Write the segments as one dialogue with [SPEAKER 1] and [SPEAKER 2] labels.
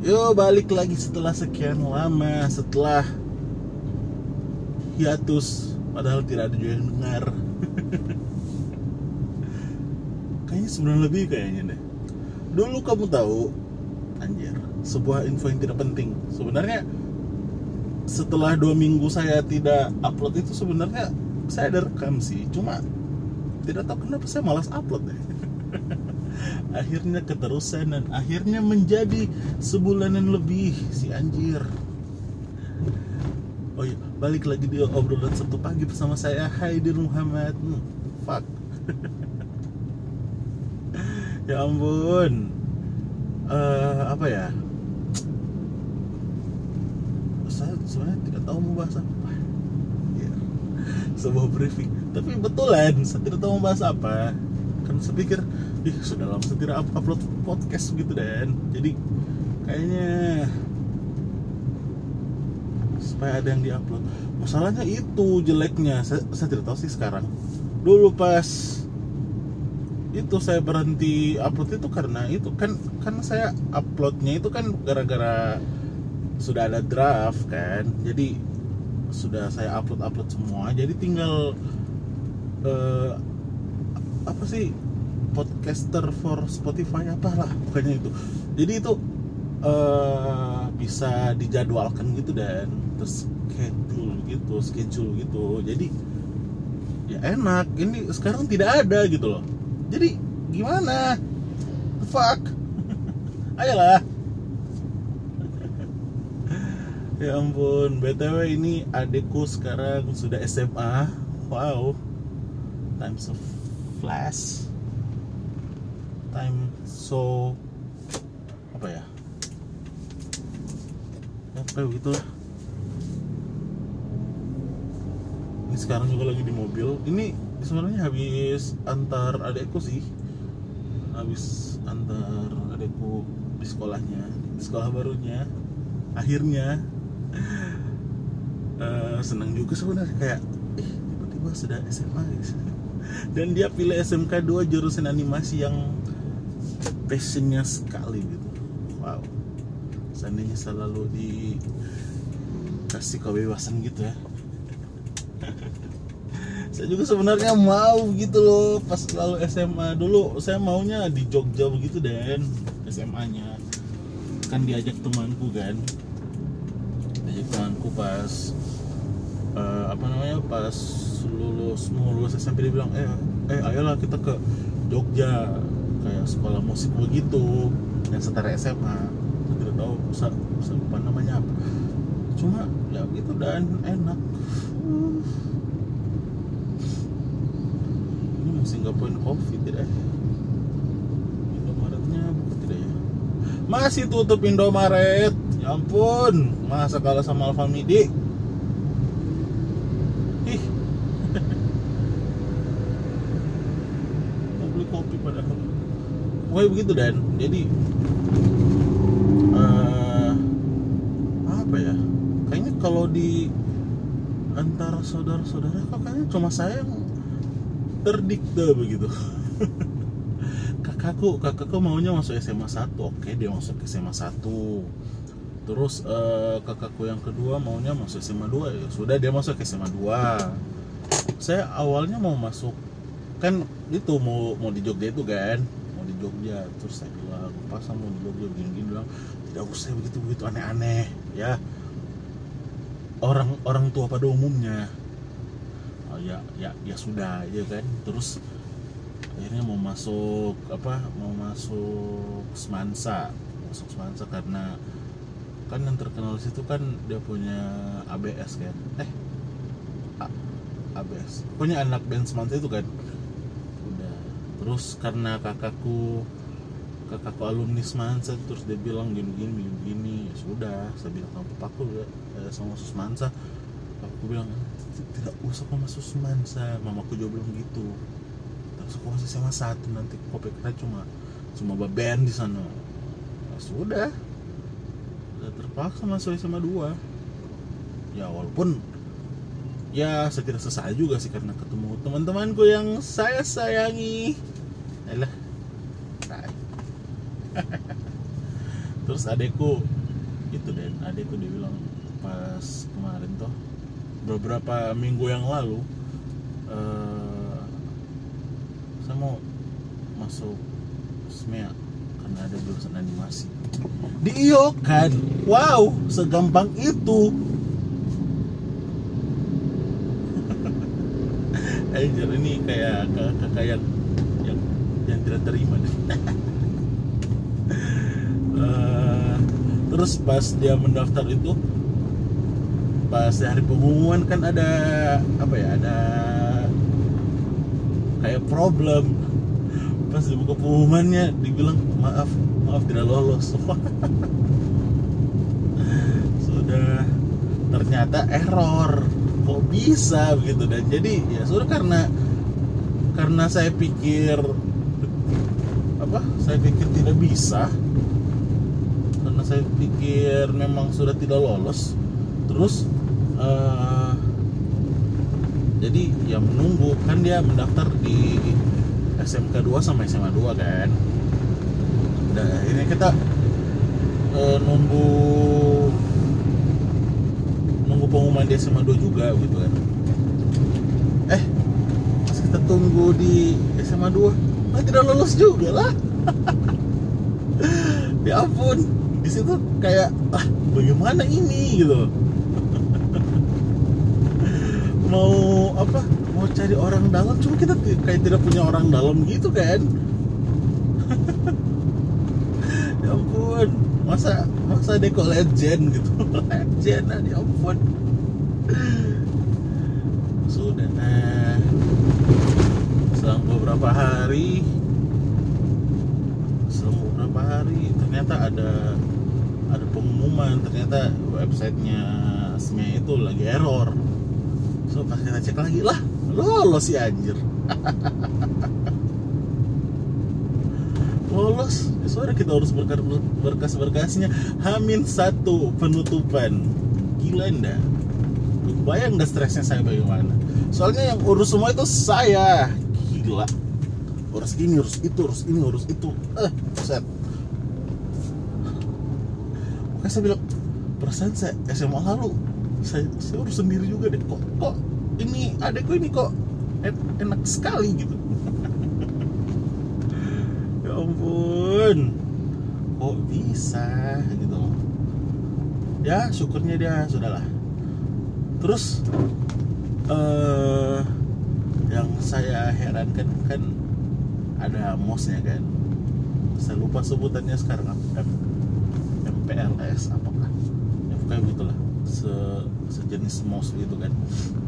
[SPEAKER 1] Yo, balik lagi setelah sekian lama, setelah hiatus, padahal tidak ada juga yang dengar. Kayaknya sebulan lebih kayaknya deh. Dulu kamu tahu, anjir, sebuah info yang tidak penting. Sebenarnya setelah 2 minggu saya tidak upload itu sebenarnya saya ada rekam sih, cuma tidak tahu kenapa saya malas upload deh. Akhirnya keterusan dan akhirnya menjadi sebulanan lebih si anjir. Oh iya, balik lagi di obrolan Sabtu pagi bersama saya Haidir Muhammad. Fuck. Ya ampun. Apa ya? Saya sebenarnya tidak tahu mau bahas apa. Ya, sebuah briefing. Tapi betulan saya tidak tahu mau bahas apa. Kan saya pikir, sudah lama saya tidak upload podcast gitu dan jadi kayaknya supaya ada yang diupload. Masalahnya itu jeleknya, saya tidak tahu sih sekarang. Dulu pas itu saya berhenti upload itu karena itu kan saya uploadnya itu kan gara-gara sudah ada draft kan, jadi sudah saya upload semua, jadi tinggal apa sih, podcaster for Spotify apalah pokoknya itu. Jadi itu bisa dijadwalkan gitu dan terus schedule gitu. Jadi ya enak. Ini sekarang tidak ada gitu loh. Jadi gimana? The fuck? Ayolah. Ya ampun. BTW ini adekku sekarang sudah SMA. Wow. Time so flash. Time so apa ya? Kayak begitu lah. Ini sekarang juga lagi di mobil. Ini sebenarnya habis antar adekku sih. Habis antar adekku di sekolahnya, di sekolah barunya. Akhirnya senang juga sebenarnya, kayak tiba-tiba sudah SMA guys. Dan dia pilih SMK 2 jurusan animasi yang passionnya sekali gitu. Wow. Seandainya selalu dikasih kebebasan gitu ya. Saya juga sebenarnya mau gitu loh pas lalu SMA. Dulu saya maunya di Jogja begitu dan SMA-nya kan diajak temanku kan. Diajak temanku pas pas mau lulus SMP, dia bilang ayolah kita ke Jogja kayak sekolah musik begitu yang setara SMA. Saya tidak tahu saya lupa namanya apa, cuma ya gitu dan enak. Ini masih nggak poin COVID tidak ya? Indomaretnya buka tidak ya? Masih tutup Indomaret. Ya ampun, masa kalah sama Alfamidi. Mau beli kopi padahal. Pokoknya begitu dan jadi apa ya? Kayaknya kalau di antara saudara-saudara kok kayaknya cuma saya yang terdikte begitu. kakakku maunya masuk SMA 1. Oke, dia masuk SMA 1. Terus kakakku yang kedua maunya masuk SMA 2. Ya sudah, dia masuk SMA 2. Saya awalnya mau masuk kan itu mau di Jogja itu kan, mau di Jogja. Terus saya bilang, pas mau di Jogja begini, bilang tidak usah begitu aneh-aneh ya, orang tua pada umumnya. Oh ya sudah ya kan. Terus akhirnya mau masuk Semansa karena kan yang terkenal situ kan dia punya ABS kan, ABS pokoknya anak band Semansa itu kan. Udah, terus karena kakakku alumni Semansa, terus dia bilang gini. Ya sudah, saya bilang sama papaku sama masuk Semansa. Aku bilang tidak usah kau masuk Semansa, mamaku juga bilang gitu. Terus aku masih SMA 1, nanti kau pikirnya cuma band di sana. Ya sudah terpaksa masuk SMA 2. Ya walaupun ya saya tidak sesal juga sih karena ketemu teman-temanku yang saya sayangi. Alah. Terus adekku itu Dan, adekku dia bilang pas kemarin tuh beberapa minggu yang lalu, saya mau masuk SMEA karena ada jurusan animasi. Di IO kan, wow, segampang itu. Anjir, ini kayak kakak yang tidak terima deh. Terus pas dia mendaftar itu, pas di hari pengumuman kan ada apa ya, ada kayak problem. Pas dibuka pengumumannya dibilang maaf tidak lolos. Sudah, ternyata error, kok bisa begitu. Dan jadi ya sudah, karena saya pikir tidak bisa, karena saya pikir memang sudah tidak lolos. Terus jadi ya menunggu, kan dia mendaftar di SMK 2 sama SMA 2 kan. Nah ini kita nunggu pengumuman di SMA 2 juga gitu kan. Pas kita tunggu di SMA 2 tidak lolos juga lah. Ya ampun, di situ kayak bagaimana ini gitu. Mau cari orang dalam, cuma kita kayak tidak punya orang dalam gitu kan. Ya ampun, masa deko legend gitu. Legend, ya ampun. Sudah, selang beberapa hari ternyata ada pengumuman, ternyata websitenya SME itu lagi error. So pas kita cek lagi, lah lolos si anjir. Lolos. Soalnya kita urus berkas-berkasnya H-1 penutupan. Gila ndak? Bayang nggak stresnya saya bagaimana? Soalnya yang urus semua itu saya. Gila. Urus ini, urus itu, urus ini, urus itu. Set. Makanya saya bilang, perasaan saya SMA lalu saya urus sendiri juga deh. Kok ini adekku ini kok enak sekali gitu. Ya ampun, kok bisa gitu. Ya syukurnya dia sudahlah. Terus yang saya herankan kan ada MOS-nya kan. Saya lupa sebutannya sekarang, MPLS apakah? Ya pokoknya begitulah. Sejenis MOS gitu kan.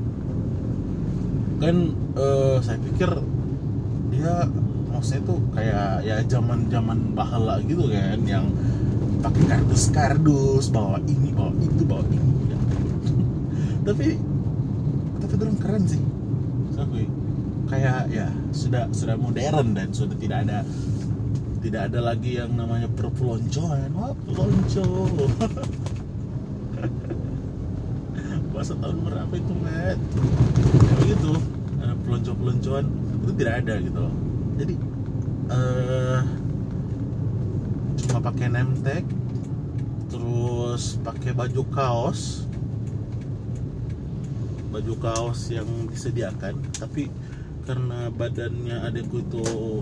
[SPEAKER 1] Saya pikir dia MOS-nya itu kayak ya zaman bahala gitu kan, yang pakai kardus bawa ini bawa itu bawa ini ya. tapi terus keren sih. Kayak ya sudah modern dan sudah tidak ada lagi yang namanya perpeloncoan. Wah, pelonco. Masa tahun berapa itu, Matt? Ya begitu, ada pelonco-peloncoan itu tidak ada gitu loh. Jadi cuma pakai name tag, terus pakai baju kaos yang disediakan. Tapi karena badannya adekku itu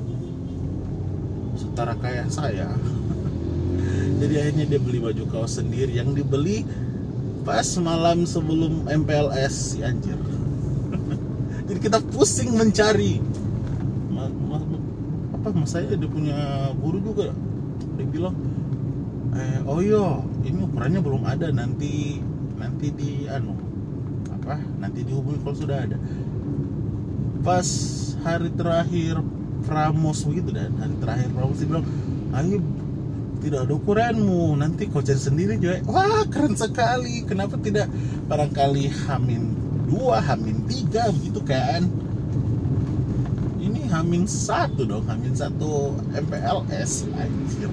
[SPEAKER 1] setara kayak saya, jadi akhirnya dia beli baju kaos sendiri yang dibeli pas malam sebelum MPLS, si anjir. Jadi kita pusing mencari. Mas saya dia punya guru juga, dia bilang oh iya ini ukurannya belum ada, nanti dihubungi kalau sudah ada. Pas hari terakhir Pramos begitu, dan hari terakhir Pramos dia bilang, ayo tidak ada ukuranmu, nanti kau cari sendiri juga. Wah, keren sekali. Kenapa tidak barangkali H-2, H-3 begitu kan? Ini H-1 dong, H-1 MPLS, anjir.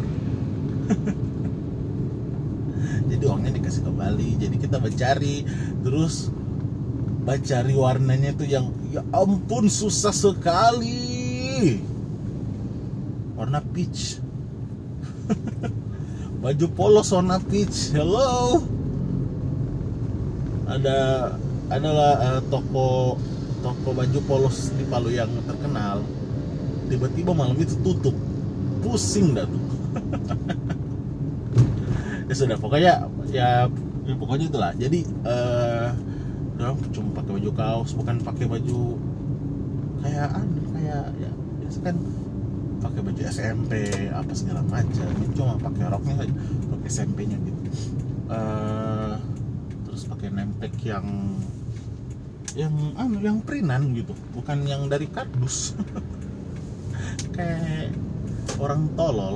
[SPEAKER 1] Jadi uangnya dikasih kembali. Jadi kita mencari, terus mencari warnanya itu yang ya ampun susah sekali. Warna peach. baju polos warna peach. Hello. Adalah toko baju polos di Palu yang terkenal. Tiba-tiba malam itu tutup. Pusing dah tuh. Ya sudah, pokoknya itulah. Jadi udah cuma pakai baju kaos, bukan pakai baju kayak ya biasa kan pakai baju SMP apa segala macam. Ini cuma pakai roknya saja, rok SMP-nya gitu. Terus pakai nempek yang printan gitu, bukan yang dari kardus. Kayak orang tolol.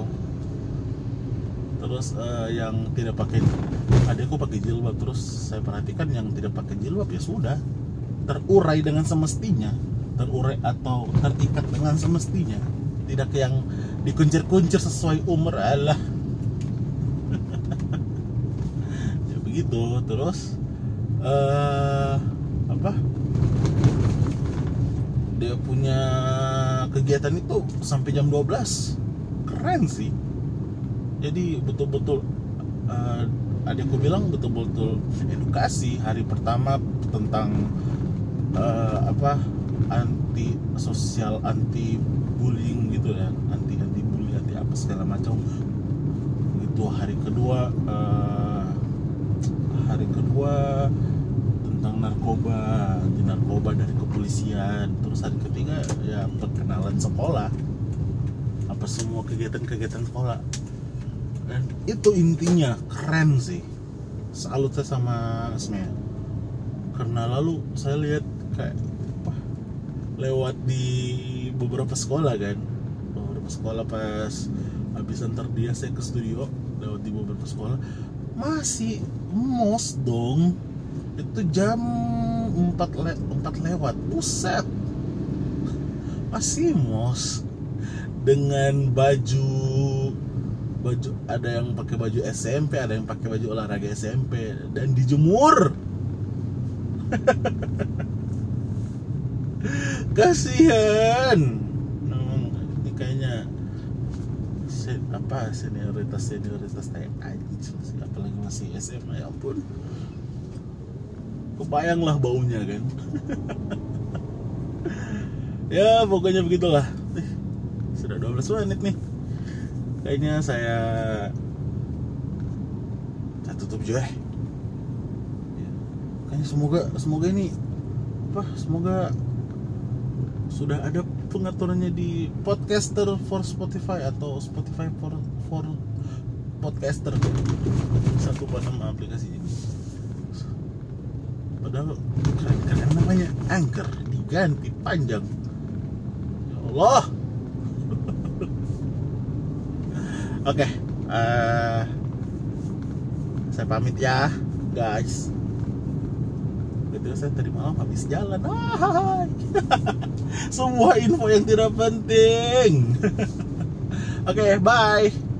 [SPEAKER 1] Terus yang tidak pakai, adekku pakai jilbab. Terus saya perhatikan yang tidak pakai jilbab ya sudah terurai dengan semestinya, terurai atau terikat dengan semestinya, tidak yang dikuncir-kuncir sesuai umur. Alah. Ya begitu. Terus dia punya kegiatan itu sampai jam 12. Keren sih. Jadi betul-betul adikku bilang betul-betul edukasi. Hari pertama tentang anti sosial, anti bullying gitu ya, anti bully, anti apa segala macam. Itu hari kedua tentang anti narkoba dari kepolisian. Terus hari ketiga ya perkenalan sekolah, apa semua kegiatan sekolah. Dan itu intinya keren sih. Salut saya sama Asmea. Karena lalu saya lihat kayak lewat di beberapa sekolah kan, beberapa sekolah pas habis antar dia saya ke studio, lewat di beberapa sekolah masih mos dong. Itu jam 4 lewat, buset, masih mos dengan baju ada yang pakai baju SMP, ada yang pakai baju olahraga SMP dan dijemur. Kasihan. Ini kayaknya senioritas kayak anjing, apalagi masih SMA, ya ampun. Kebayanglah baunya kan. Ya pokoknya begitulah. Sudah 12 menit nih. Kayaknya saya tutup juga. Ya. Kayaknya semoga ini semoga sudah ada pengaturannya di Podcaster for Spotify atau Spotify for Podcaster. Satu nama aplikasi ini. Padahal keren namanya Anchor, diganti panjang. Ya Allah. Oke, saya pamit ya guys. Betul, saya tadi malam habis jalan. Semua info yang tidak penting. Oke, bye.